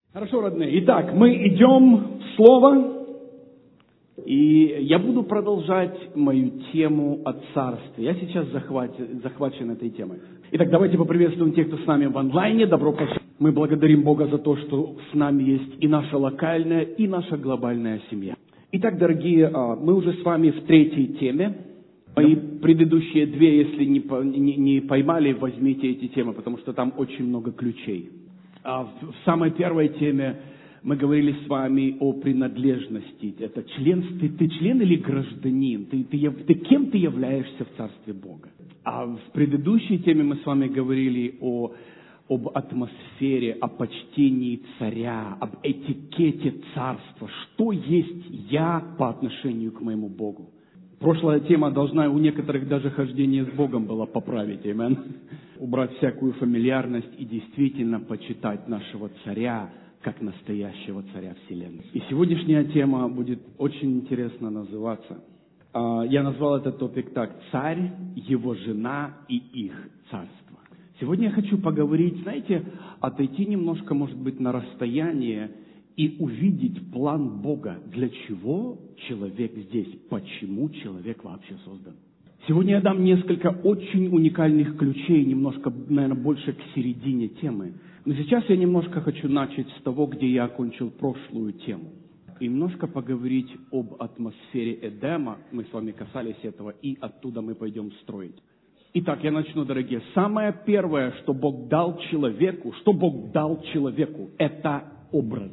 Хорошо, родные. Итак, мы идем в Слово, и я буду продолжать мою тему о царстве. Я сейчас захвачен этой темой. Итак, давайте поприветствуем тех, кто с нами в онлайне. Добро пожаловать. Мы благодарим Бога за то, что с нами есть и наша локальная, и наша глобальная семья. Итак, дорогие, мы уже с вами в третьей теме. Мои предыдущие две, если не поймали, возьмите эти темы, потому что там очень много ключей. В самой первой теме мы говорили с вами о принадлежности. Это ты член или гражданин? Кем ты являешься в Царстве Бога? А в предыдущей теме мы с вами говорили об атмосфере, о почтении царя, об этикете царства. Что есть я по отношению к моему Богу? Прошлая тема должна у некоторых даже хождение с Богом было поправить, амен. Убрать всякую фамильярность и действительно почитать нашего царя, как настоящего царя вселенной. И сегодняшняя тема будет очень интересно называться. Я назвал этот топик так: «Царь, его жена и их царство». Сегодня я хочу поговорить, знаете, отойти немножко, может быть, на расстояние и увидеть план Бога. Для чего человек здесь? Почему человек вообще создан? Сегодня я дам несколько очень уникальных ключей, немножко, наверное, больше к середине темы. Но сейчас я немножко хочу начать с того, где я окончил прошлую тему. И немножко поговорить об атмосфере Эдема. Мы с вами касались этого, и оттуда мы пойдем строить. Итак, я начну, дорогие. Самое первое, что Бог дал человеку, это образ.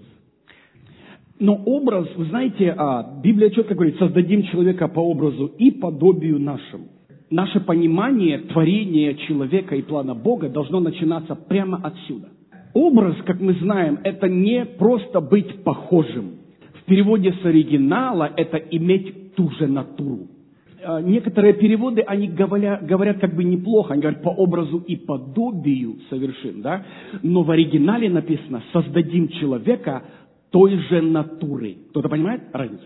Но образ, вы знаете, Библия четко говорит: создадим человека по образу и подобию нашему. Наше понимание творения человека и плана Бога должно начинаться прямо отсюда. Образ, как мы знаем, это не просто быть похожим. В переводе с оригинала это иметь ту же натуру. Некоторые переводы, они говорят как бы неплохо, они говорят по образу и подобию совершим, да? Но в оригинале написано: создадим человека той же натуры. Кто-то понимает разницу?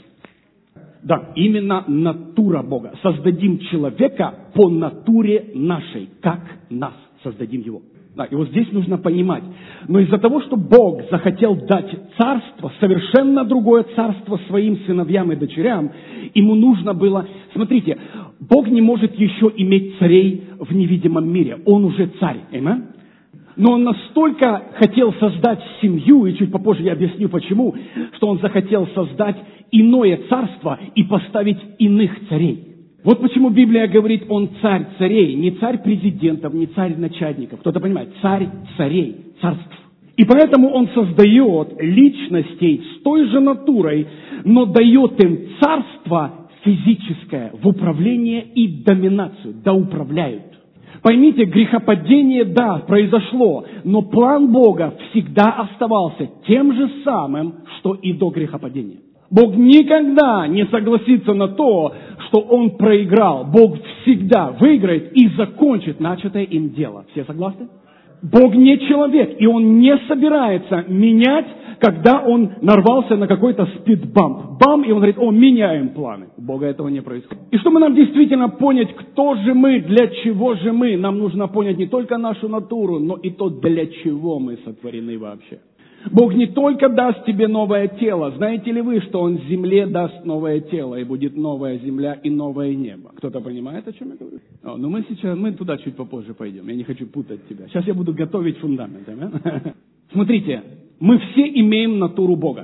Да, именно натура Бога. Создадим человека по натуре нашей, как нас, создадим его. Да, и вот здесь нужно понимать. Но из-за того, что Бог захотел дать царство, совершенно другое царство своим сыновьям и дочерям, ему нужно было... Смотрите, Бог не может еще иметь царей в невидимом мире. Он уже царь. Аминь? Но он настолько хотел создать семью, и чуть попозже я объясню почему, что он захотел создать иное царство и поставить иных царей. Вот почему Библия говорит: он царь царей, не царь президентов, не царь начальников. Кто-то понимает? Царь царей, царств. И поэтому он создает личностей с той же натурой, но дает им царство физическое в управление и доминацию, да управляют. Поймите, грехопадение, да, произошло, но план Бога всегда оставался тем же самым, что и до грехопадения. Бог никогда не согласится на то, что Он проиграл. Бог всегда выиграет и закончит начатое им дело. Все согласны? Бог не человек, и Он не собирается менять, когда Он нарвался на какой-то спидбамп. Бам, и Он говорит: меняем планы. У Бога этого не происходит. И чтобы нам действительно понять, кто же мы, для чего же мы, нам нужно понять не только нашу натуру, но и то, для чего мы сотворены вообще. Бог не только даст тебе новое тело. Знаете ли вы, что Он земле даст новое тело, и будет новая земля и новое небо? Кто-то понимает, о чем я говорю? Но мы туда чуть попозже пойдем. Я не хочу путать тебя. Сейчас я буду готовить фундамент. Смотрите, мы все имеем натуру Бога.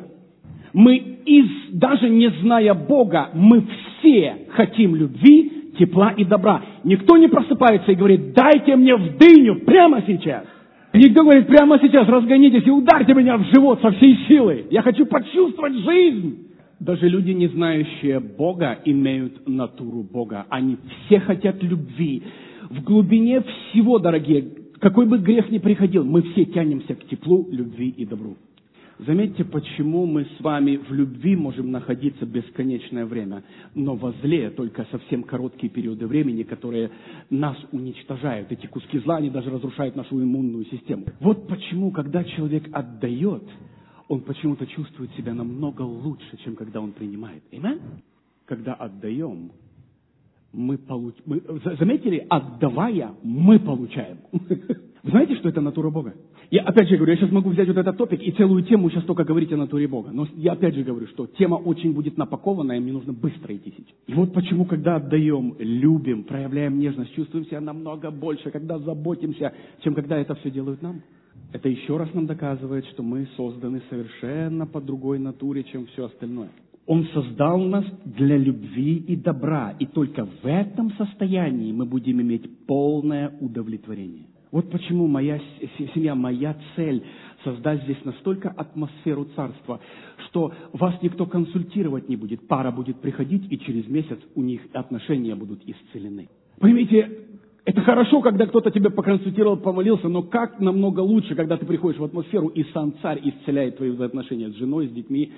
Даже не зная Бога, мы все хотим любви, тепла и добра. Никто не просыпается и говорит: дайте мне в дыню прямо сейчас. Никто говорит: прямо сейчас разгонитесь и ударьте меня в живот со всей силы. Я хочу почувствовать жизнь. Даже люди, не знающие Бога, имеют натуру Бога. Они все хотят любви. В глубине всего, дорогие, какой бы грех ни приходил, мы все тянемся к теплу, любви и добру. Заметьте, почему мы с вами в любви можем находиться бесконечное время, но во зле только совсем короткие периоды времени, которые нас уничтожают. Эти куски зла, они даже разрушают нашу иммунную систему. Вот почему, когда человек отдает, он почему-то чувствует себя намного лучше, чем когда он принимает. Аминь? Когда отдаем, заметили, отдавая, мы получаем. Вы знаете, что это натура Бога? Я опять же говорю, я сейчас могу взять вот этот топик и целую тему сейчас только говорить о натуре Бога. Но я опять же говорю, что тема очень будет напакованная, и мне нужно быстро идти сейчас. И вот почему, когда отдаем, любим, проявляем нежность, чувствуем себя намного больше, когда заботимся, чем когда это все делают нам. Это еще раз нам доказывает, что мы созданы совершенно по другой натуре, чем все остальное. Он создал нас для любви и добра, и только в этом состоянии мы будем иметь полное удовлетворение. Вот почему моя семья, моя цель создать здесь настолько атмосферу царства, что вас никто консультировать не будет. Пара будет приходить, и через месяц у них отношения будут исцелены. Поймите, это хорошо, когда кто-то тебя поконсультировал, помолился, но как намного лучше, когда ты приходишь в атмосферу, и сам царь исцеляет твои отношения с женой, с детьми,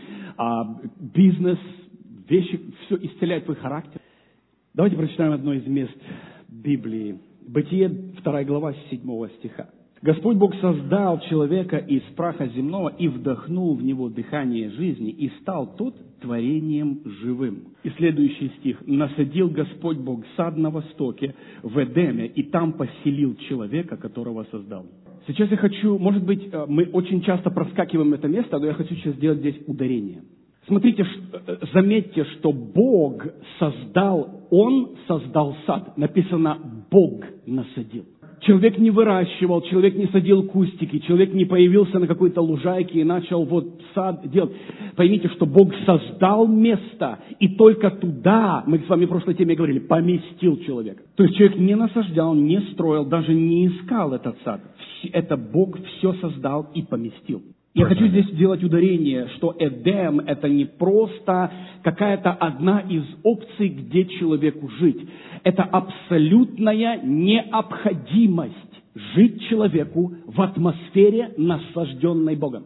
бизнес, вещи, все исцеляет твой характер. Давайте прочитаем одно из мест Библии. Бытие, 2 глава, 7 стиха. «Господь Бог создал человека из праха земного и вдохнул в него дыхание жизни, и стал тот творением живым». И следующий стих. «Насадил Господь Бог сад на востоке, в Эдеме, и там поселил человека, которого создал». Сейчас я хочу, может быть, мы очень часто проскакиваем это место, но я хочу сейчас сделать здесь ударение. Смотрите, заметьте, что Бог создал, Он создал сад. Написано, Бог насадил. Человек не выращивал, человек не садил кустики, человек не появился на какой-то лужайке и начал вот сад делать. Поймите, что Бог создал место, и только туда, мы с вами в прошлой теме говорили, поместил человека. То есть человек не насаждал, не строил, даже не искал этот сад. Это Бог все создал и поместил. Я хочу здесь сделать ударение, что Эдем – это не просто какая-то одна из опций, где человеку жить. Это абсолютная необходимость жить человеку в атмосфере, насажденной Богом.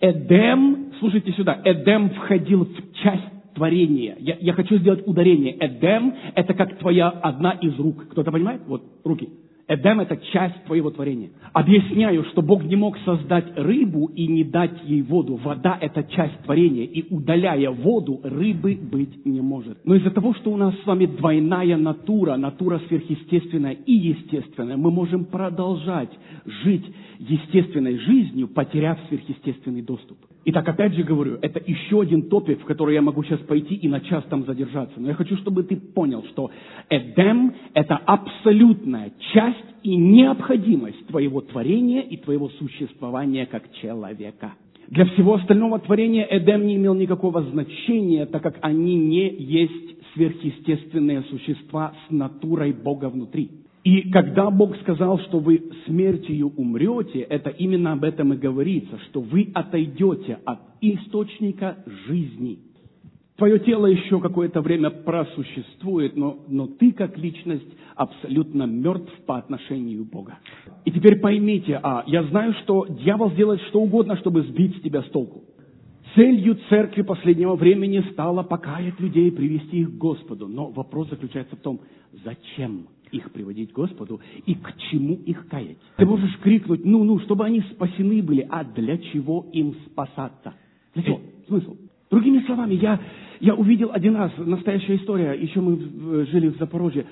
Эдем, слушайте сюда, Эдем входил в часть творения. Я хочу сделать ударение. Эдем – это как твоя одна из рук. Кто-то понимает? Вот, руки. Эдем – это часть твоего творения. Объясняю, что Бог не мог создать рыбу и не дать ей воду. Вода – это часть творения, и удаляя воду, рыбы быть не может. Но из-за того, что у нас с вами двойная натура, натура сверхъестественная и естественная, мы можем продолжать жить естественной жизнью, потеряв сверхъестественный доступ. Итак, опять же говорю, это еще один топик, в который я могу сейчас пойти и на час там задержаться. Но я хочу, чтобы ты понял, что Эдем – это абсолютная часть и необходимость твоего творения и твоего существования как человека. Для всего остального творения Эдем не имел никакого значения, так как они не есть сверхъестественные существа с натурой Бога внутри. И когда Бог сказал, что вы смертью умрете, это именно об этом и говорится, что вы отойдете от источника жизни. Твое тело еще какое-то время просуществует, но ты как личность абсолютно мертв по отношению к Богу. И теперь поймите, я знаю, что дьявол сделает что угодно, чтобы сбить тебя с толку. Целью церкви последнего времени стало покаять людей, привести их к Господу. Но вопрос заключается в том, зачем их приводить к Господу и к чему их каять. Ты можешь крикнуть, чтобы они спасены были, а для чего им спасаться? Для чего? Смысл? Другими словами, я увидел один раз, настоящая история, еще мы жили в Запорожье,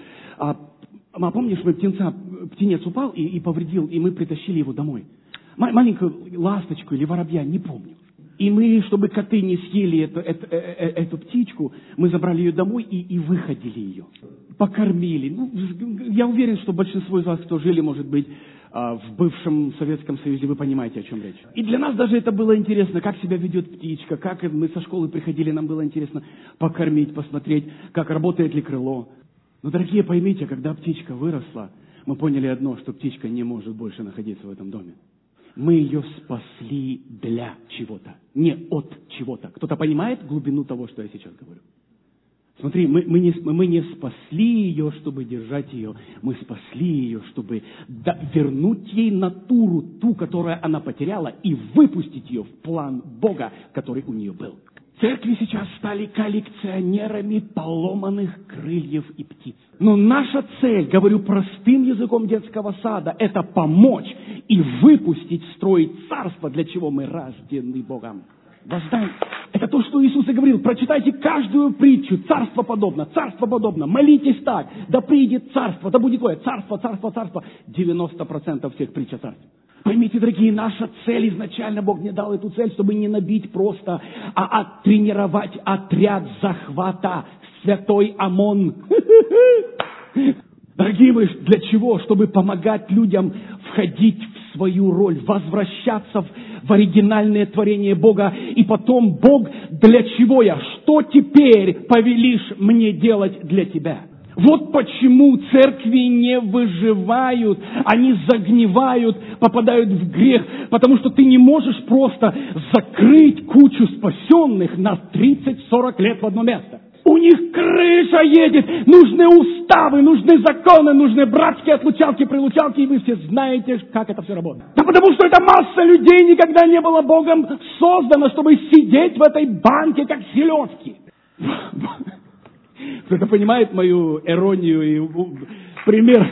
помнишь, птенец упал и повредил, и мы притащили его домой. Маленькую ласточку или воробья, не помню. И мы, чтобы коты не съели эту птичку, мы забрали ее домой и выходили ее. Покормили. Я уверен, что большинство из вас, кто жили, может быть, в бывшем Советском Союзе, вы понимаете, о чем речь. И для нас даже это было интересно, как себя ведет птичка, как мы со школы приходили, нам было интересно покормить, посмотреть, как работает ли крыло. Но, дорогие, поймите, когда птичка выросла, мы поняли одно, что птичка не может больше находиться в этом доме. Мы ее спасли для чего-то, не от чего-то. Кто-то понимает глубину того, что я сейчас говорю? Смотри, мы не спасли ее, чтобы держать ее. Мы спасли ее, чтобы вернуть ей натуру, ту, которую она потеряла, и выпустить ее в план Бога, который у нее был. Церкви сейчас стали коллекционерами поломанных крыльев и птиц. Но наша цель, говорю простым языком детского сада, это помочь и выпустить, строить царство, для чего мы рождены Богом. Воздай. Это то, что Иисус и говорил. Прочитайте каждую притчу. Царство подобно. Молитесь так. Да придет царство, да будет твое. Царство. 90% всех притч о царстве. Поймите, дорогие, наша цель изначально, Бог мне дал эту цель, чтобы не набить просто, а оттренировать отряд захвата. Святой ОМОН. Дорогие мои, для чего? Чтобы помогать людям входить в свою роль, возвращаться в оригинальное творение Бога. И потом, Бог, для чего я? Что теперь повелишь мне делать для тебя? Вот почему церкви не выживают, они загнивают, попадают в грех, потому что ты не можешь просто закрыть кучу спасенных на 30-40 лет в одно место. У них крыша едет, нужны уставы, нужны законы, нужны братские отлучалки, прилучалки, и вы все знаете, как это все работает. Да потому что эта масса людей никогда не была Богом создана, чтобы сидеть в этой банке, как селедки. Кто-то понимает мою иронию и пример?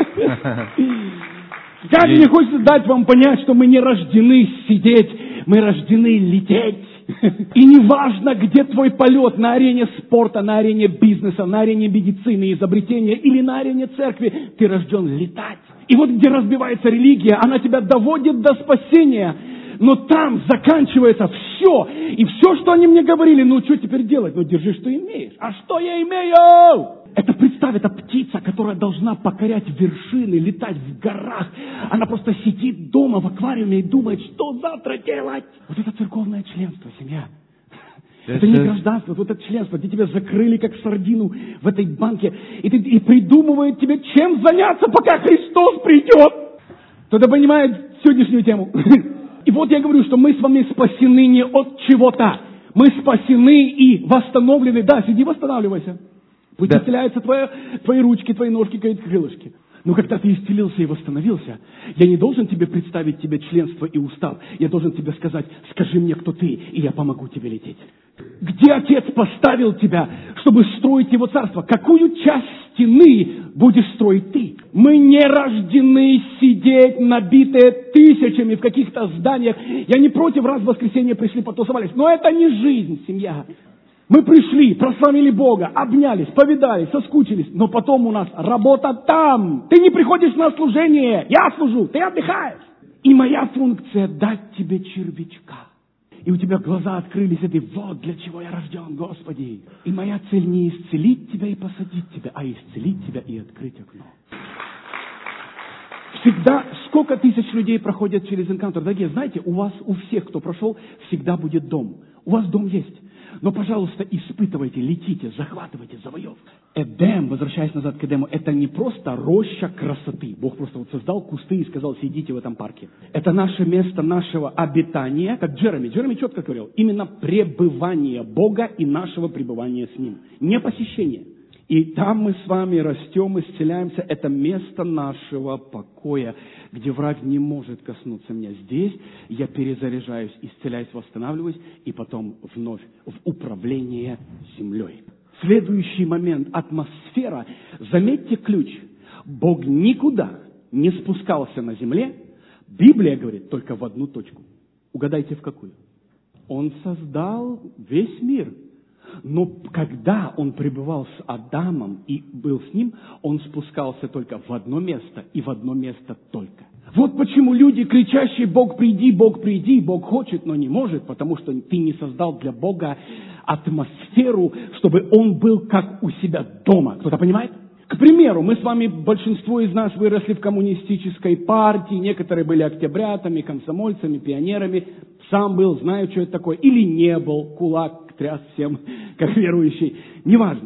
Как мне хочется дать вам понять, что мы не рождены сидеть, мы рождены лететь. И не важно, где твой полет, на арене спорта, на арене бизнеса, на арене медицины, изобретения или на арене церкви, ты рожден летать. И вот где разбивается религия, она тебя доводит до спасения, но там заканчивается все. И все, что они мне говорили, ну что теперь делать? Ну держи, что имеешь. А что я имею? Это, представь, это птица, которая должна покорять вершины, летать в горах. Она просто сидит дома в аквариуме и думает, что завтра делать. Вот это церковное членство, семья. Это не гражданство, вот это членство, где тебя закрыли как сардину в этой банке. И придумывают тебе, чем заняться, пока Христос придет. Кто-то понимает сегодняшнюю тему? И вот я говорю, что мы с вами спасены не от чего-то. Мы спасены и восстановлены. Да, сиди, восстанавливайся. Пусть исцеляются твои ручки, твои ножки, крылышки. Но когда ты исцелился и восстановился, я не должен тебе представить тебе членство и устав. Я должен тебе сказать, скажи мне, кто ты, и я помогу тебе лететь. Где Отец поставил тебя, чтобы строить Его Царство? Какую часть стены будешь строить ты? Мы не рождены сидеть, набитые тысячами в каких-то зданиях. Я не против, раз в воскресенье пришли, потусовались. Но это не жизнь, семья. Мы пришли, прославили Бога, обнялись, повидались, соскучились, но потом у нас работа там. Ты не приходишь на служение, я служу, ты отдыхаешь. И моя функция дать тебе червячка. И у тебя глаза открылись, и ты, вот для чего я рожден, Господи. И моя цель не исцелить тебя и посадить тебя, а исцелить тебя и открыть окно. Всегда, сколько тысяч людей проходят через энкаунтер. Дорогие, знаете, у вас, у всех, кто прошел, всегда будет дом. У вас дом есть. Но, пожалуйста, испытывайте, летите, захватывайте, завоевывайте. Эдем, возвращаясь назад к Эдему, это не просто роща красоты. Бог просто вот создал кусты и сказал, сидите в этом парке. Это наше место нашего обитания, как Джереми. Джереми четко говорил, именно пребывание Бога и нашего пребывания с Ним. Не посещение. И там мы с вами растем, исцеляемся. Это место нашего покоя, где враг не может коснуться меня. Здесь я перезаряжаюсь, исцеляюсь, восстанавливаюсь, и потом вновь в управление землей. Следующий момент. Атмосфера. Заметьте ключ. Бог никуда не спускался на земле. Библия говорит только в одну точку. Угадайте, в какую? Он создал весь мир. Но когда он пребывал с Адамом и был с ним, он спускался только в одно место и в одно место только. Вот почему люди, кричащие Бог приди, Бог хочет, но не может, потому что ты не создал для Бога атмосферу, чтобы Он был как у себя дома. Кто-то понимает? К примеру, мы с вами, большинство из нас выросли в коммунистической партии, некоторые были октябрятами, комсомольцами, пионерами. Сам был, знаю, что это такое. Или не был, кулак тряс всем, как верующий. Неважно.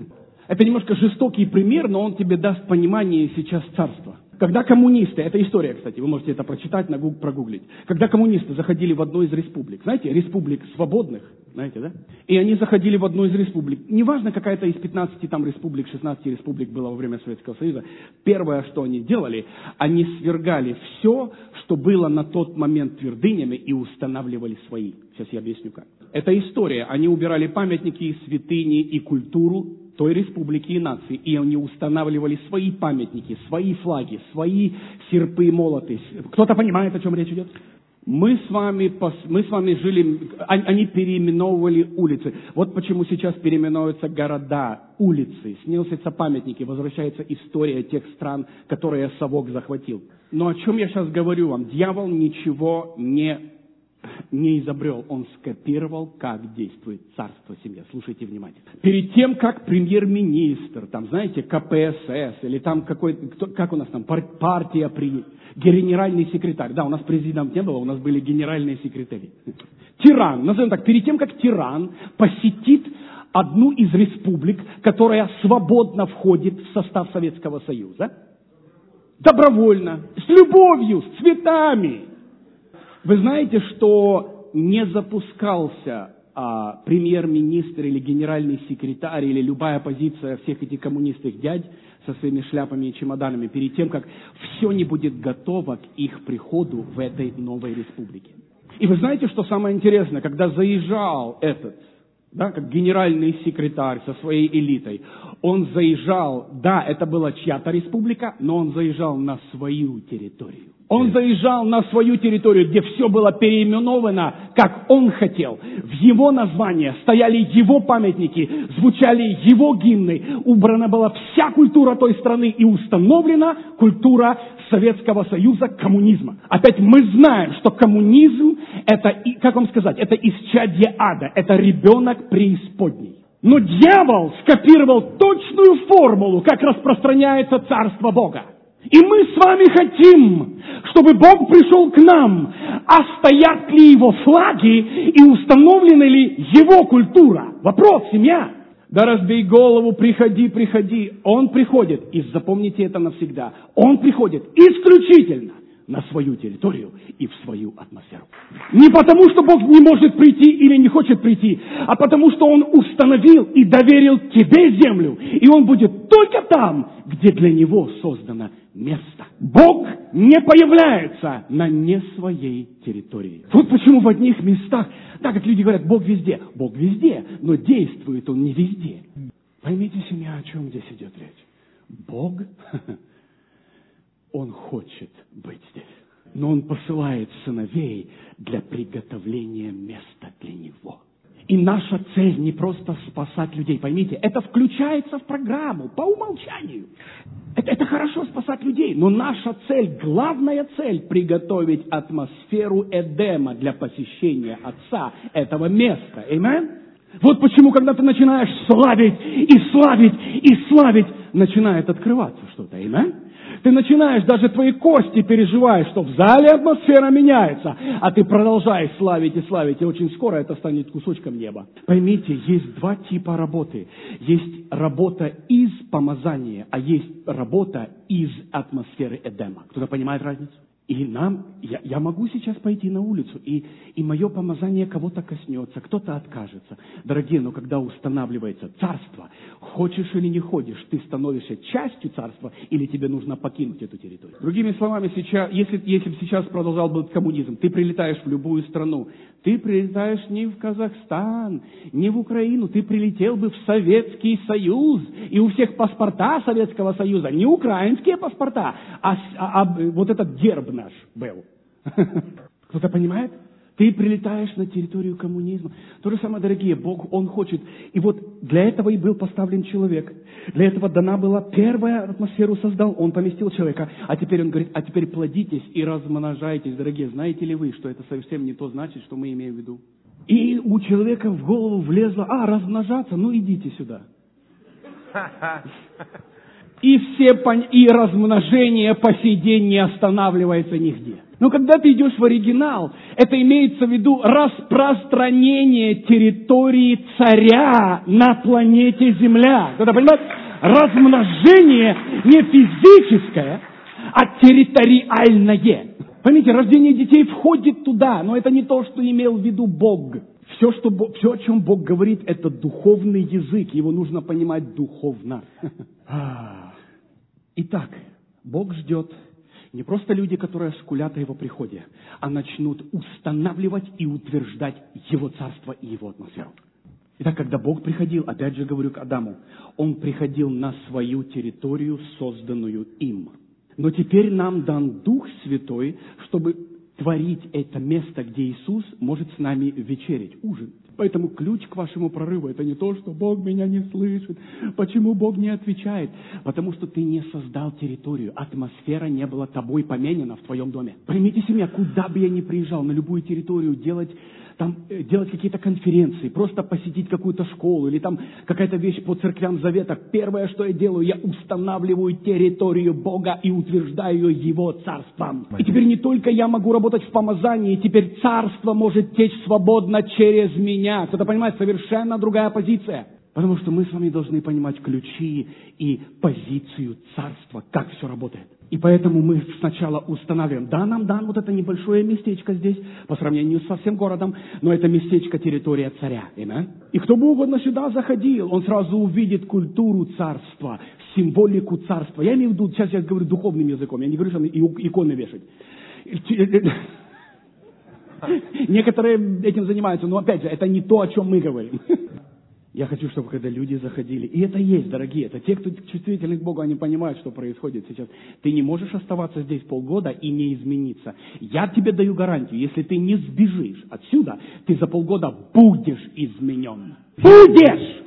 Это немножко жестокий пример, но он тебе даст понимание сейчас царства. Когда коммунисты, это история, кстати, вы можете это прочитать, прогуглить. Когда коммунисты заходили в одну из республик, знаете, республик свободных, знаете, да? И они заходили в одну из республик. Неважно, какая-то из 15 там республик, 16 республик была во время Советского Союза. Первое, что они делали, они свергали все, что было на тот момент твердынями, и устанавливали свои. Сейчас я объясню как. Это история. Они убирали памятники, святыни и культуру той республики и нации. И они устанавливали свои памятники, свои флаги, свои серпы и молоты. Кто-то понимает, о чем речь идет? Мы с вами жили, они переименовывали улицы. Вот почему сейчас переименуются города, улицы, сносятся памятники, возвращается история тех стран, которые совок захватил. Но о чем я сейчас говорю вам? Дьявол ничего не изобрел, он скопировал, как действует царство семья. Слушайте внимательно. Перед тем, как премьер-министр, там, знаете, КПСС, или там как у нас там, партия принят, генеральный секретарь. Да, у нас президент не было, у нас были генеральные секретари. Тиран, назовем так, перед тем, как тиран посетит одну из республик, которая свободно входит в состав Советского Союза, добровольно, с любовью, с цветами. Вы знаете, что не запускался премьер-министр или генеральный секретарь или любая позиция всех этих коммунистских дядь со своими шляпами и чемоданами перед тем, как все не будет готово к их приходу в этой новой республике. И вы знаете, что самое интересное, когда заезжал этот, да, как генеральный секретарь со своей элитой, он заезжал, да, это была чья-то республика, но он заезжал на свою территорию. Он заезжал на свою территорию, где все было переименовано, как он хотел. В его названии стояли его памятники, звучали его гимны. Убрана была вся культура той страны и установлена культура Советского Союза, коммунизма. Опять мы знаем, что коммунизм это, как вам сказать, это исчадье ада, это ребенок преисподней. Но дьявол скопировал точную формулу, как распространяется Царство Бога. И мы с вами хотим, чтобы Бог пришел к нам, а стоят ли его флаги и установлена ли его культура? Вопрос, семья. Да разбей голову, приходи, приходи. Он приходит, и запомните это навсегда, он приходит исключительно на свою территорию и в свою атмосферу. Не потому, что Бог не может прийти или не хочет прийти, а потому, что Он установил и доверил тебе землю, и Он будет только там, где для Него создано место. Бог не появляется на не своей территории. Вот почему в одних местах, так как люди говорят, Бог везде, но действует Он не везде. Поймите, семья, о чем здесь идет речь. Бог, Он хочет быть здесь, но Он посылает сыновей для приготовления места для Него. И наша цель не просто спасать людей, поймите, это включается в программу по умолчанию. Это хорошо спасать людей, но наша цель, главная цель, приготовить атмосферу Эдема для посещения Отца этого места. Аминь? Вот почему, когда ты начинаешь славить и славить и славить, начинает открываться что-то. Аминь? Ты начинаешь, даже твои кости переживаешь, что в зале атмосфера меняется, а ты продолжаешь славить и славить, и очень скоро это станет кусочком неба. Поймите, есть два типа работы. Есть работа из помазания, а есть работа из атмосферы Эдема. Кто-то понимает разницу? И я могу сейчас пойти на улицу, и мое помазание кого-то коснется, кто-то откажется. Дорогие, но когда устанавливается царство, хочешь или не хочешь, ты становишься частью царства, или тебе нужно покинуть эту территорию. Другими словами, сейчас, если бы сейчас продолжал быть коммунизм, ты прилетаешь в любую страну, ты прилетаешь не в Казахстан, не в Украину, ты прилетел бы в Советский Союз, и у всех паспорта Советского Союза, не украинские паспорта, а вот этот герб наш был. Кто-то понимает? Ты прилетаешь на территорию коммунизма. То же самое, дорогие, Бог, Он хочет. И вот для этого и был поставлен человек. Для этого дана была первая атмосферу создал. Он поместил человека. А теперь Он говорит, а теперь плодитесь и размножайтесь. Дорогие, знаете ли вы, что это совсем не то значит, что мы имеем в виду? И у человека в голову влезло, размножаться, ну идите сюда. И размножение по сей день не останавливается нигде. Но когда ты идешь в оригинал, это имеется в виду распространение территории царя на планете Земля. Кто-то понимает? Размножение не физическое, а территориальное. Поймите, рождение детей входит туда, но это не то, что имел в виду Бог. Все, о чем Бог говорит, это духовный язык. Его нужно понимать духовно. Итак, Бог ждет не просто люди, которые скулят о Его приходе, а начнут устанавливать и утверждать Его царство и Его атмосферу. Итак, когда Бог приходил, опять же говорю к Адаму, Он приходил на свою территорию, созданную им. Но теперь нам дан Дух Святой, чтобы творить это место, где Иисус может с нами вечерить, ужинать. Поэтому ключ к вашему прорыву – это не то, что Бог меня не слышит. Почему Бог не отвечает? Потому что ты не создал территорию. Атмосфера не была тобой поменена в твоем доме. Примите себя, куда бы я ни приезжал, на любую территорию, делать какие-то конференции, просто посетить какую-то школу или там какая-то вещь по церквям завета. Первое, что я делаю, я устанавливаю территорию Бога и утверждаю Его царством. И теперь не только я могу работать в помазании, теперь царство может течь свободно через меня. Кто-то понимает, совершенно другая позиция. Потому что мы с вами должны понимать ключи и позицию царства, как все работает. И поэтому мы сначала устанавливаем, да, нам дан вот это небольшое местечко здесь, по сравнению со всем городом, но это местечко территория царя. Amen? И кто бы угодно сюда заходил, он сразу увидит культуру царства, символику царства. Я имею в виду, сейчас я говорю духовным языком, я не говорю, что иконы вешать. Некоторые этим занимаются, но опять же, это не то, о чем мы говорим. Я хочу, чтобы когда люди заходили, и это есть, дорогие, это те, кто чувствительны к Богу, они понимают, что происходит сейчас. Ты не можешь оставаться здесь полгода и не измениться. Я тебе даю гарантию, если ты не сбежишь отсюда, ты за полгода будешь изменен. Будешь!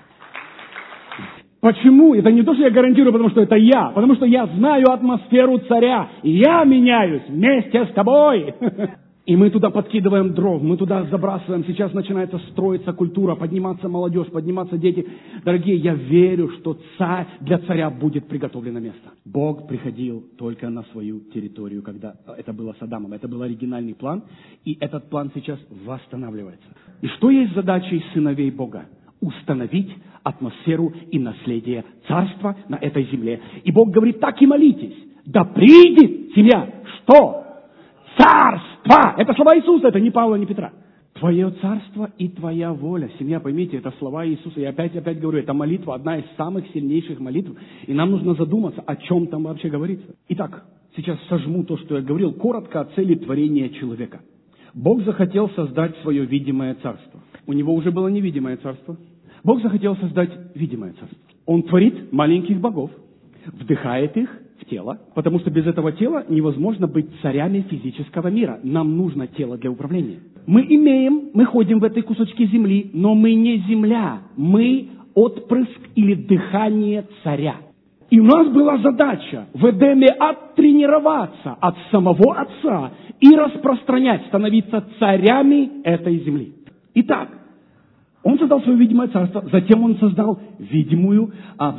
Почему? Это не то, что я гарантирую, потому что это я, потому что я знаю атмосферу царя, и я меняюсь вместе с тобой. И мы туда подкидываем дров, мы туда забрасываем. Сейчас начинается строиться культура, подниматься молодежь, подниматься дети. Дорогие, я верю, что для царя будет приготовлено место. Бог приходил только на свою территорию, когда это было с Адамом. Это был оригинальный план, и этот план сейчас восстанавливается. И что есть задачей сыновей Бога? Установить атмосферу и наследие царства на этой земле. И Бог говорит, так и молитесь. Да придет семья. Что? Царство! Это слова Иисуса, это не Павла, не Петра. Твое царство и твоя воля. Семья, поймите, это слова Иисуса. Я опять говорю, это молитва, одна из самых сильнейших молитв. И нам нужно задуматься, о чем там вообще говорится. Итак, сейчас сожму то, что я говорил, коротко о цели творения человека. Бог захотел создать свое видимое царство. У него уже было невидимое царство. Бог захотел создать видимое царство. Он творит маленьких богов, вдыхает их в тело, потому что без этого тела невозможно быть царями физического мира. Нам нужно тело для управления. Мы ходим в этой кусочке земли, но мы не земля, мы отпрыск или дыхание царя. И у нас была задача в Эдеме оттренироваться от самого Отца и распространять, становиться царями этой земли. Итак, Он создал свое видимое царство, затем Он создает видимую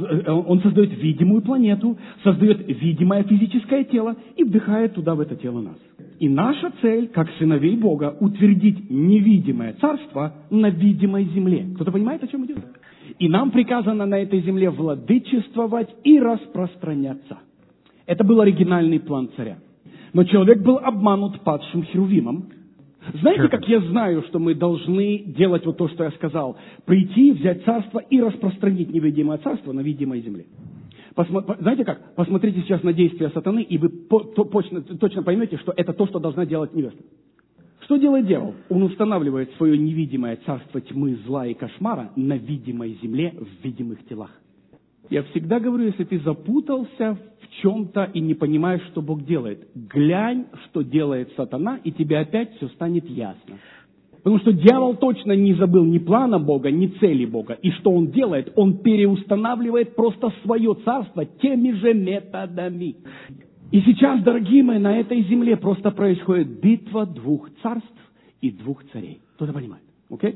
планету, создает видимое физическое тело и вдыхает туда, в это тело нас. И наша цель, как сыновей Бога, утвердить невидимое царство на видимой земле. Кто-то понимает, о чем идет? И нам приказано на этой земле владычествовать и распространяться. Это был оригинальный план царя. Но человек был обманут падшим Херувимом. Знаете, как я знаю, что мы должны делать вот то, что я сказал? Прийти, взять царство и распространить невидимое царство на видимой земле. Знаете как? Посмотрите сейчас на действия сатаны, и вы точно поймете, что это то, что должна делать невеста. Что делает дьявол? Он устанавливает свое невидимое царство тьмы, зла и кошмара на видимой земле в видимых телах. Я всегда говорю, если ты запутался в чем-то и не понимаешь, что Бог делает, глянь, что делает сатана, и тебе опять все станет ясно. Потому что дьявол точно не забыл ни плана Бога, ни цели Бога. И что он делает? Он переустанавливает просто свое царство теми же методами. И сейчас, дорогие мои, на этой земле просто происходит битва двух царств и двух царей. Кто-то понимает? Окей?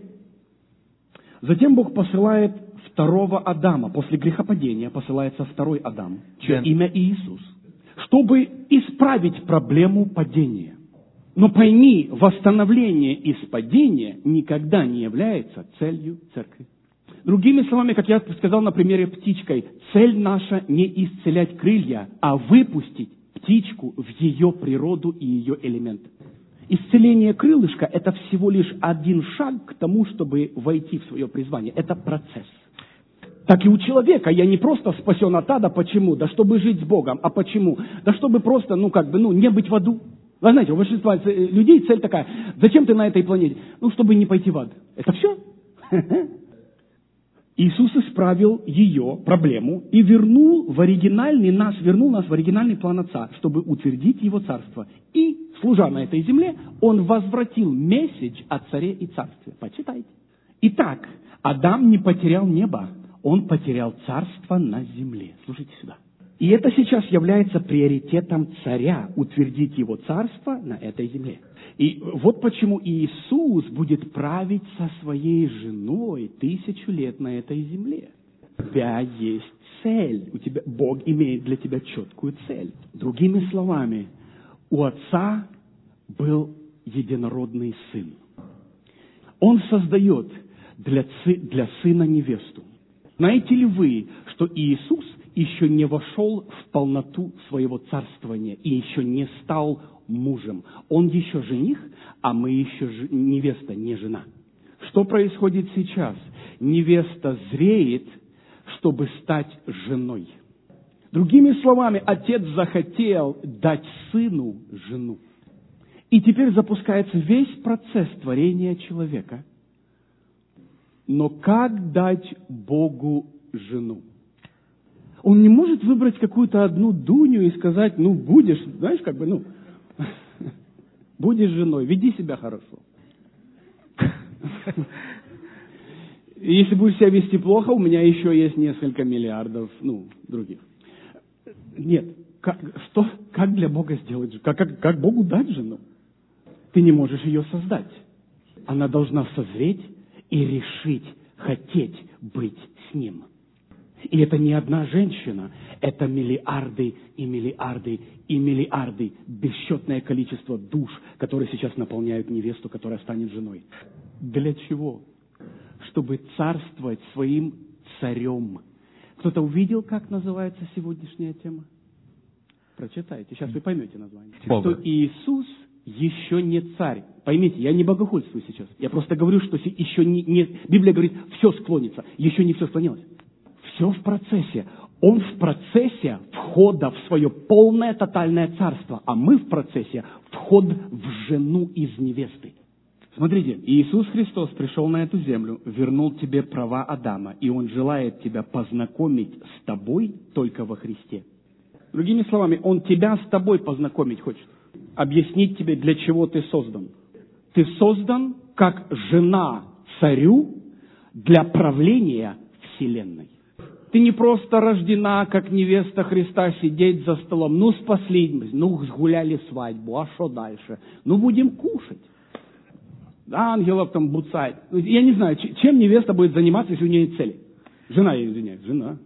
Затем Бог посылает второго Адама. После грехопадения посылается второй Адам, чье имя Иисус, чтобы исправить проблему падения. Но пойми, восстановление из падения никогда не является целью церкви. Другими словами, как я сказал на примере птичкой, цель наша не исцелять крылья, а выпустить птичку в ее природу и ее элементы. Исцеление крылышка – это всего лишь один шаг к тому, чтобы войти в свое призвание. Это процесс. Так и у человека. Я не просто спасен от ада. Почему? Да чтобы жить с Богом. А почему? Да чтобы просто, не быть в аду. Вы знаете, у большинства людей цель такая. Зачем ты на этой планете? Чтобы не пойти в ад. Это все? Иисус исправил ее проблему и вернул нас в оригинальный план Отца, чтобы утвердить Его царство и служа на этой земле, он возвратил месседж о царе и царстве. Почитайте. Итак, Адам не потерял небо, он потерял царство на земле. Слушайте сюда. И это сейчас является приоритетом царя, утвердить его царство на этой земле. И вот почему Иисус будет править со своей женой 1000 лет на этой земле. У тебя есть цель, Бог имеет для тебя четкую цель. Другими словами, у Отца был единородный Сын. Он создает для Сына невесту. Знаете ли вы, что Иисус еще не вошел в полноту своего царствования и еще не стал мужем? Он еще жених, а мы еще невеста, не жена. Что происходит сейчас? Невеста зреет, чтобы стать женой. Другими словами, Отец захотел дать Сыну жену. И теперь запускается весь процесс творения человека. Но как дать Богу жену? Он не может выбрать какую-то одну Дуню и сказать, будешь, знаешь, будешь женой, веди себя хорошо. Если будешь себя вести плохо, у меня еще есть несколько миллиардов, других. Нет, как для Бога сделать жену? Как Богу дать жену? Ты не можешь ее создать. Она должна созреть и решить, хотеть быть с Ним. И это не одна женщина, это миллиарды и миллиарды и миллиарды, бесчетное количество душ, которые сейчас наполняют невесту, которая станет женой. Для чего? Чтобы царствовать своим царем. Кто-то увидел, как называется сегодняшняя тема? Прочитайте, сейчас вы поймете название. Бога. Что Иисус еще не царь. Поймите, я не богохульствую сейчас. Я просто говорю, что еще не... Библия говорит, все склонится. Еще не все склонилось. Все в процессе. Он в процессе входа в свое полное тотальное царство, а мы в процессе вход в жену из невесты. Смотрите, Иисус Христос пришел на эту землю, вернул тебе права Адама, и Он желает тебя познакомить с тобой только во Христе. Другими словами, Он тебя с тобой познакомить хочет. Объяснить тебе, для чего ты создан. Ты создан как жена царю для правления вселенной. Ты не просто рождена, как невеста Христа, сидеть за столом. Спаслись, сгуляли свадьбу, а что дальше? Будем кушать. Ангелов там буцать. Я не знаю, чем невеста будет заниматься, если у нее есть цели. Жена, я извиняюсь, жена.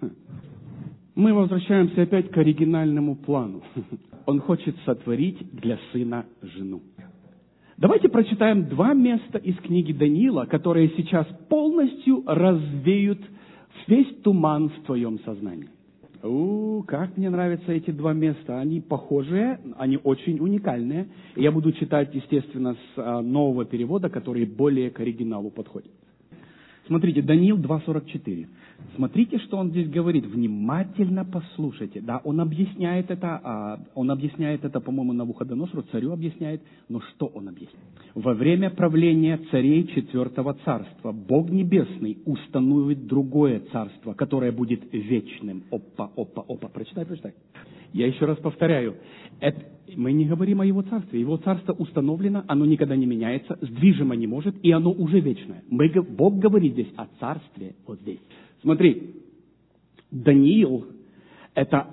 Мы возвращаемся опять к оригинальному плану. Он хочет сотворить для сына жену. Давайте прочитаем 2 места из книги Даниила, которые сейчас полностью развеют весь туман в твоем сознании. Как мне нравятся эти 2 места. Они похожие, они очень уникальные. Я буду читать, естественно, с нового перевода, который более к оригиналу подходит. Смотрите, Даниил 2:44. Смотрите, что он здесь говорит. Внимательно послушайте. Да, он объясняет это, по-моему, Навуходоносору, царю объясняет. Но что он объясняет? Во время правления царей 4-го царства Бог Небесный установит другое царство, которое будет вечным. Опа. Прочитай. Я еще раз повторяю. Мы не говорим о Его царстве. Его царство установлено, оно никогда не меняется, сдвижимо не может, и оно уже вечное. Бог говорит здесь о царстве вот здесь. Смотри, Даниил, это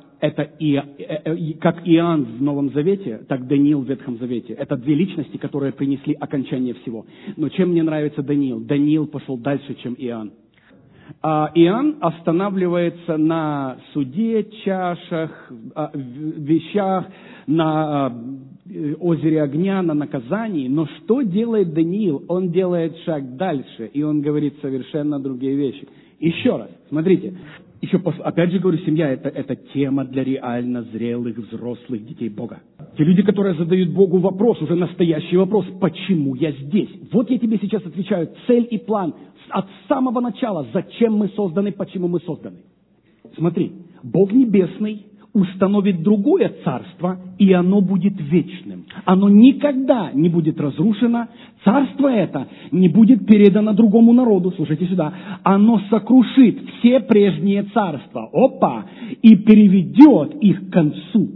как Иоанн в Новом Завете, так Даниил в Ветхом Завете. Это 2 личности, которые принесли окончание всего. Но чем мне нравится Даниил? Даниил пошел дальше, чем Иоанн. Иоанн останавливается на суде, чашах, вещах, на озере огня, на наказании. Но что делает Даниил? Он делает шаг дальше, и он говорит совершенно другие вещи. Еще раз, смотрите. Опять же говорю, семья это тема для реально зрелых, взрослых детей Бога. Те люди, которые задают Богу вопрос, уже настоящий вопрос, почему я здесь? Вот я тебе сейчас отвечаю, цель и план от самого начала, зачем мы созданы, почему мы созданы. Смотри, Бог Небесный установит другое царство, и оно будет вечным. Оно никогда не будет разрушено. Царство это не будет передано другому народу. Слушайте сюда. Оно сокрушит все прежние царства. И переведет их к концу.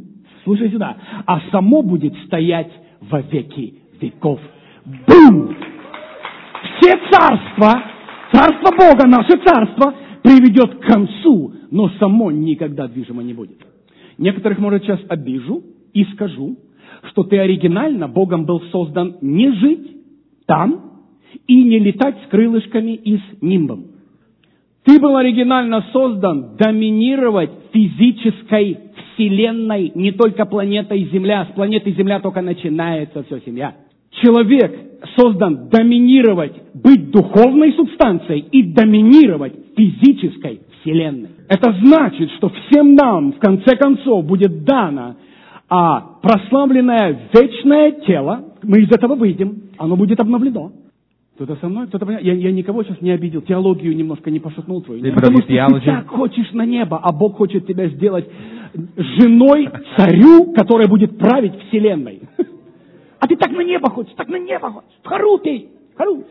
Слушай сюда. А само будет стоять во веки веков. Бум! Все царства, царство Бога, наше царство, приведет к концу, но само никогда движимо не будет. Некоторых, может, сейчас обижу и скажу, что ты оригинально Богом был создан не жить там и не летать с крылышками и с нимбом. Ты был оригинально создан доминировать физической вселенной, не только планетой Земля. С планеты Земля только начинается все, семья. Человек создан доминировать, быть духовной субстанцией и доминировать физической вселенной. Это значит, что всем нам, в конце концов, будет дано прославленное вечное тело. Мы из этого выйдем, оно будет обновлено. Кто-то со мной? Кто-то понимает? Я никого сейчас не обидел, теологию немножко не пошатнул твою. Потому что ты так хочешь на небо, а Бог хочет тебя сделать женой царю, которая будет править вселенной. А ты так на небо хочешь, в хору пей, в хору.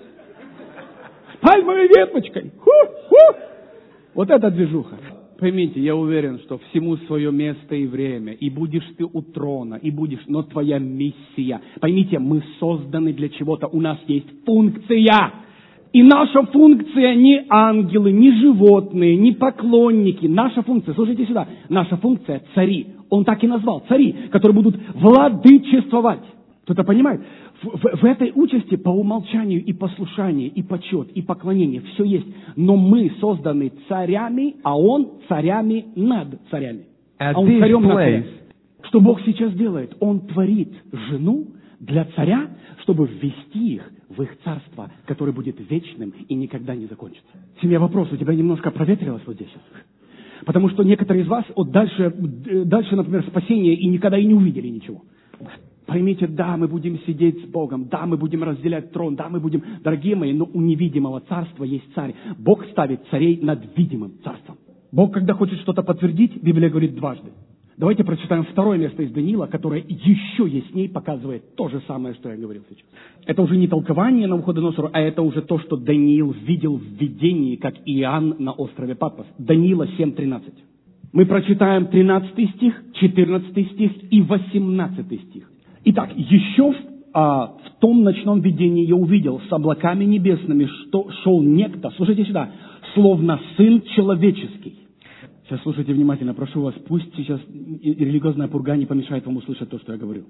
С пальмовой веточкой. Вот это движуха. Поймите, я уверен, что всему свое место и время, и будешь ты у трона, и будешь, но твоя миссия. Поймите, мы созданы для чего-то, у нас есть функция. И наша функция не ангелы, не животные, не поклонники. Наша функция, слушайте сюда, наша функция цари. Он так и назвал, цари, которые будут владычествовать. Кто-то понимает? В этой участи по умолчанию и послушание, и почет, и поклонение, все есть. Но мы созданы царями, а Он царями над царями. А Он царем над царями. Что Бог сейчас делает? Он творит жену для царя, чтобы ввести их в их царство, которое будет вечным и никогда не закончится. Семья, вопрос, у тебя немножко проветрилось вот здесь сейчас? Потому что некоторые из вас дальше, например, спасение и никогда и не увидели ничего. Поймите, да, мы будем сидеть с Богом, да, мы будем разделять трон, да, мы будем, дорогие мои, но у невидимого царства есть царь. Бог ставит царей над видимым царством. Бог, когда хочет что-то подтвердить, Библия говорит дважды. Давайте прочитаем второе место из Даниила, которое еще ясней показывает то же самое, что я говорил сейчас. Это уже не толкование Навуходоносору, а это уже то, что Даниил видел в видении, как Иоанн на острове Патмос. Даниила 7:13. Мы прочитаем 13 стих, 14 стих и 18 стих. Итак, еще в том ночном видении я увидел с облаками небесными, что шел некто, слушайте сюда, словно Сын Человеческий. Сейчас слушайте внимательно, прошу вас, пусть сейчас религиозная пурга не помешает вам услышать то, что я говорю.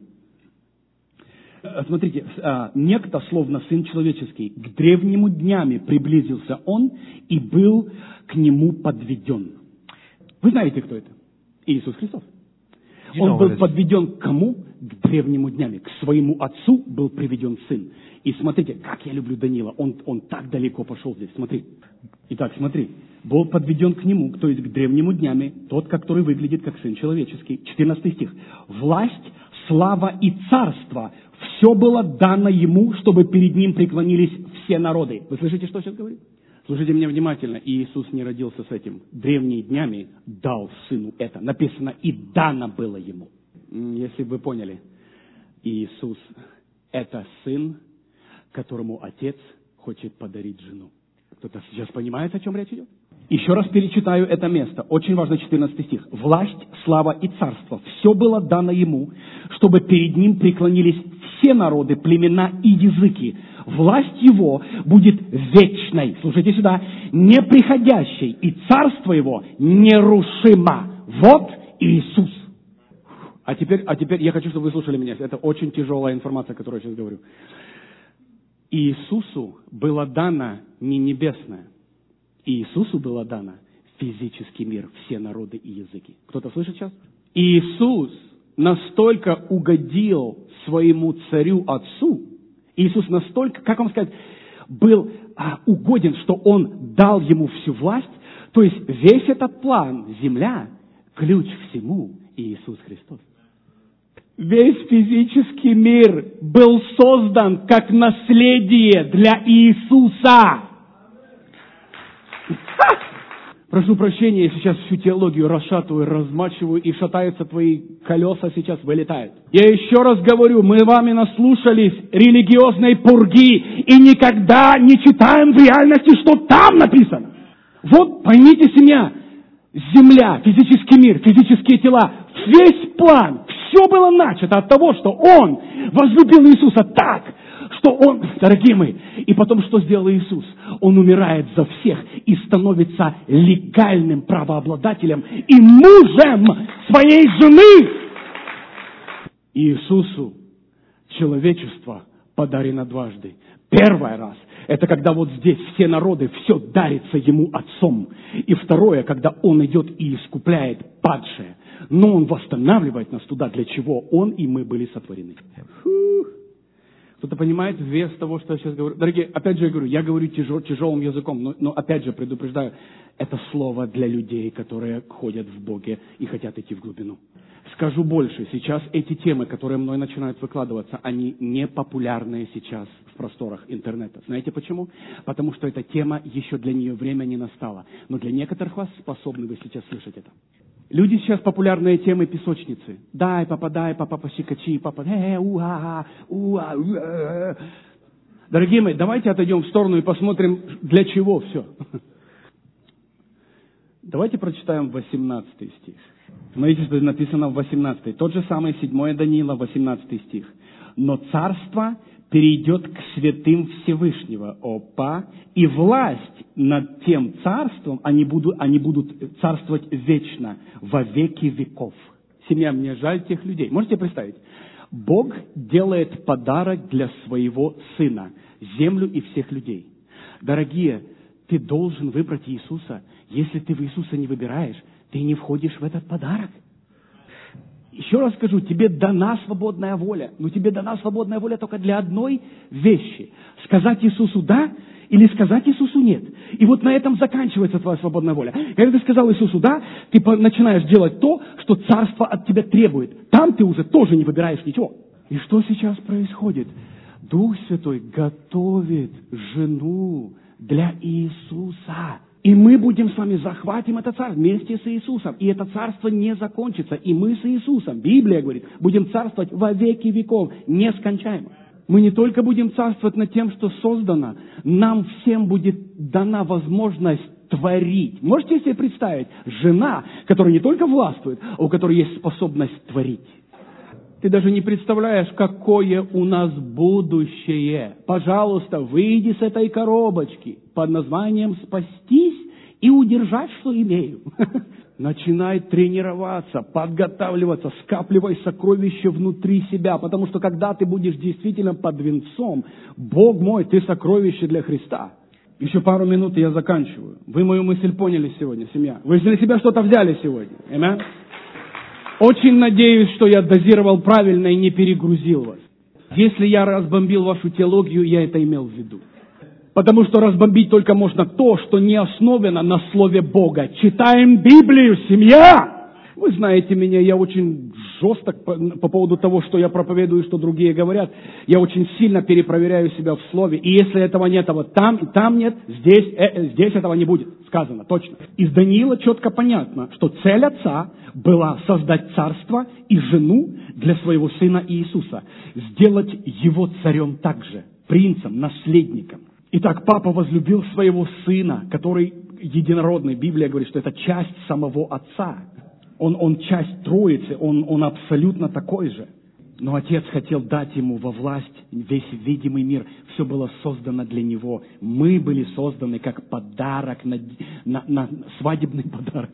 Смотрите, некто, словно Сын Человеческий, к древнему днями приблизился он и был к нему подведен. Вы знаете, кто это? Иисус Христос. Он был подведен к кому? К древнему днями. К своему отцу был приведен сын. И смотрите, как я люблю Даниила. Он так далеко пошел здесь. Смотри. Итак, смотри. Был подведен к нему, то есть к древнему днями, тот, который выглядит как сын человеческий. 14 стих. Власть, слава и царство. Все было дано ему, чтобы перед ним преклонились все народы. Вы слышите, что сейчас говорит? Слушайте меня внимательно. Иисус не родился с этим. Древними днями дал сыну это. Написано, и дано было ему. Если бы вы поняли, Иисус – это сын, которому отец хочет подарить жену. Кто-то сейчас понимает, о чем речь идет? Еще раз перечитаю это место. Очень важно 14 стих. Власть, слава и царство. Все было дано ему, чтобы перед ним преклонились все народы, племена и языки. Власть его будет вечной. Слушайте сюда. Неприходящей. И царство его нерушимо. Вот Иисус. А теперь я хочу, чтобы вы слушали меня. Это очень тяжелая информация, которую я сейчас говорю. Иисусу было дано не небесное. Иисусу было дано физический мир, все народы и языки. Кто-то слышит сейчас? Иисус настолько угодил своему царю отцу, Иисус настолько, как вам сказать, был угоден, что Он дал ему всю власть. То есть весь этот план, земля, ключ к всему Иисус Христос. Весь физический мир был создан как наследие для Иисуса. Прошу прощения, я сейчас всю теологию расшатываю, размачиваю, и шатаются твои колеса, сейчас вылетают. Я еще раз говорю, мы вами наслушались религиозной пурги и никогда не читаем в реальности, что там написано. Вот, поймите, семья, земля, физический мир, физические тела, весь план, все было начато от того, что Он возлюбил Иисуса так, что Он, дорогие мои, и потом что сделал Иисус? Он умирает за всех и становится легальным правообладателем и мужем своей жены. Иисусу человечество подарено дважды. Первый раз – это когда вот здесь все народы, все дарится Ему Отцом. И второе, когда Он идет и искупляет падшее. Но Он восстанавливает нас туда, для чего Он и мы были сотворены. Кто-то понимает вес того, что я сейчас говорю? Дорогие, опять же я говорю тяжелым языком, но опять же предупреждаю, это слово для людей, которые ходят в Боге и хотят идти в глубину. Скажу больше, сейчас эти темы, которые мной начинают выкладываться, они не популярные сейчас в просторах интернета. Знаете почему? Потому что эта тема, еще для нее время не настало. Но для некоторых вас способны вы сейчас слышать это. Люди сейчас популярные темы песочницы. Дай, папа, посикачи, папа, Дорогие мои, давайте отойдем в сторону и посмотрим, для чего все. Давайте прочитаем 18 стих. Смотрите, что написано в 18. Тот же самый 7 Даниила, 18 стих. «Но царство перейдет к святым Всевышнего, и власть над тем царством они будут царствовать вечно, во веки веков». Семья, мне жаль тех людей. Можете представить? Бог делает подарок для своего Сына, землю и всех людей. Дорогие, ты должен выбрать Иисуса. Если ты в Иисуса не выбираешь, ты не входишь в этот подарок. Еще раз скажу, тебе дана свободная воля. Но тебе дана свободная воля только для одной вещи. Сказать Иисусу «да» или сказать Иисусу «нет». И вот на этом заканчивается твоя свободная воля. Когда ты сказал Иисусу «да», ты начинаешь делать то, что царство от тебя требует. Там ты уже тоже не выбираешь ничего. И что сейчас происходит? Дух Святой готовит жену для Иисуса. И мы будем с вами захватим это царство вместе с Иисусом. И это царство не закончится. И мы с Иисусом, Библия говорит, будем царствовать во веки веков, нескончаемо. Мы не только будем царствовать над тем, что создано, нам всем будет дана возможность творить. Можете себе представить? Жена, которая не только властвует, а у которой есть способность творить. Ты даже не представляешь, какое у нас будущее. Пожалуйста, выйди с этой коробочки под названием «Спастись и удержать, что имею». Начинай тренироваться, подготавливаться, скапливай сокровища внутри себя, потому что когда ты будешь действительно под венцом, Бог мой, ты сокровище для Христа. Еще пару минут, и я заканчиваю. Вы мою мысль поняли сегодня, семья? Вы для себя что-то взяли сегодня? Аминь. Очень надеюсь, что я дозировал правильно и не перегрузил вас. Если я разбомбил вашу теологию, я это имел в виду. Потому что разбомбить только можно то, что не основано на Слове Бога. Читаем Библию, семья! Вы знаете меня, я очень жесток по поводу того, что я проповедую, что другие говорят. Я очень сильно перепроверяю себя в Слове. И если этого нет, там нет, здесь этого не будет. Сказано, точно. Из Даниила четко понятно, что цель Отца была создать царство и жену для своего Сына Иисуса. Сделать Его царем также, принцем, наследником. Итак, Папа возлюбил своего Сына, который единородный. Библия говорит, что это часть самого Отца. Он часть Троицы, он абсолютно такой же. Но Отец хотел дать Ему во власть весь видимый мир. Все было создано для Него. Мы были созданы как подарок, на свадебный подарок.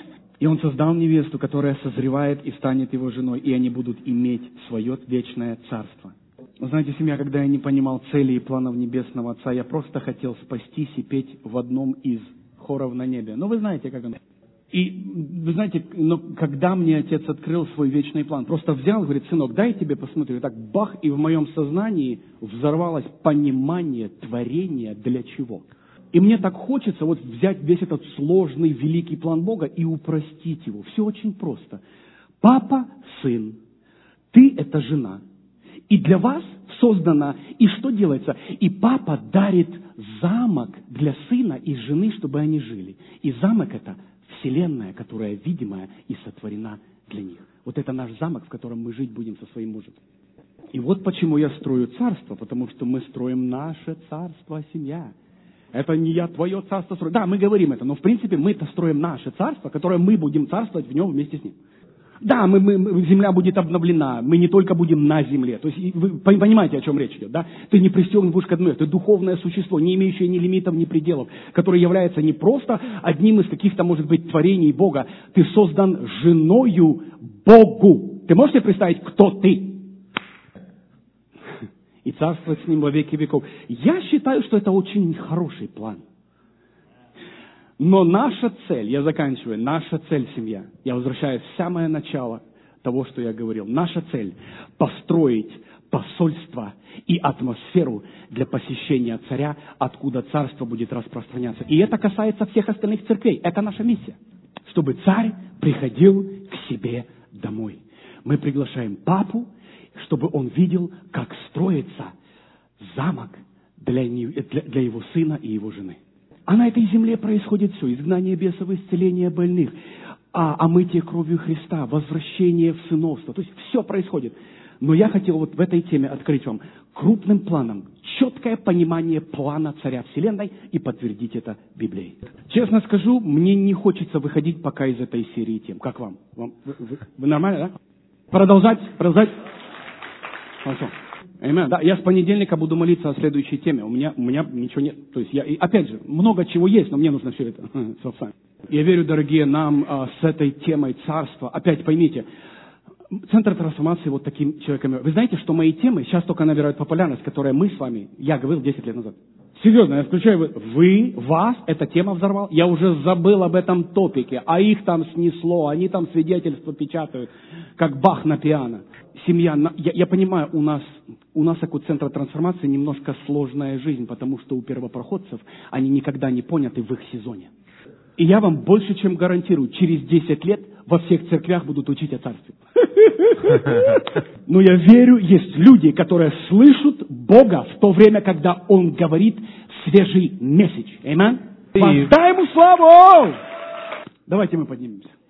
И Он создал невесту, которая созревает и станет Его женой, и они будут иметь свое вечное царство. Вы знаете, семья, когда я не понимал целей и планов Небесного Отца, я просто хотел спастись и петь в одном из хоров на небе. Но вы знаете, как оно. И, вы знаете, но когда мне Отец открыл свой вечный план, просто взял, говорит, сынок, дай я тебе посмотрю. И так бах, и в моем сознании взорвалось понимание творения для чего. И мне так хочется вот взять весь этот сложный, великий план Бога и упростить его. Все очень просто. Папа, сын, ты – это жена. И для вас создано, и что делается? И папа дарит замок для сына и жены, чтобы они жили. И замок – это вселенная, которая видимая и сотворена для них. Вот это наш замок, в котором мы жить будем со своим мужем. И вот почему я строю царство, потому что мы строим наше царство, семья. Это не я твое царство строю. Да, мы говорим это, но в принципе мы-то строим наше царство, которое мы будем царствовать в нем вместе с ним. Да, земля будет обновлена, мы не только будем на земле. То есть вы понимаете, о чем речь идет, да? Ты не пристегнут будешь к одной, ты духовное существо, не имеющее ни лимитов, ни пределов, которое является не просто одним из каких-то, может быть, творений Бога. Ты создан женою Богу. Ты можешь себе представить, кто ты? И царствовать с ним во веки веков. Я считаю, что это очень хороший план. Но наша цель, я заканчиваю, наша цель – семья. Я возвращаюсь в самое начало того, что я говорил. Наша цель – построить посольство и атмосферу для посещения царя, откуда царство будет распространяться. И это касается всех остальных церквей. Это наша миссия. Чтобы царь приходил к себе домой. Мы приглашаем папу, чтобы он видел, как строится замок для его сына и его жены. А на этой земле происходит все. Изгнание бесов, исцеление больных, омытие кровью Христа, возвращение в сыновство. То есть все происходит. Но я хотел вот в этой теме открыть вам крупным планом четкое понимание плана Царя Вселенной и подтвердить это Библией. Честно скажу, мне не хочется выходить пока из этой серии тем. Как вам? Вы нормально, да? Продолжать? Хорошо. Amen. Да, я с понедельника буду молиться о следующей теме. У меня ничего нет. То есть опять же, много чего есть, но мне нужно все это собственно. Я верю, дорогие, нам с этой темой царства, опять поймите, Центр трансформации вот таким человеком. Вы знаете, что мои темы сейчас только набирают популярность, которые мы с вами, я говорил 10 лет назад. Серьезно, я включаю, вас эта тема взорвала. Я уже забыл об этом топике, а их там снесло, они там свидетельства печатают, как Бах на пиано. Семья, я понимаю, у нас как у Центра трансформации немножко сложная жизнь, потому что у первопроходцев они никогда не поняты в их сезоне. И я вам больше чем гарантирую, через 10 лет во всех церквях будут учить о царстве. Но я верю, есть люди, которые слышат Бога в то время, когда Он говорит свежий месседж. Аминь. Воздай Ему славу! Давайте мы поднимемся.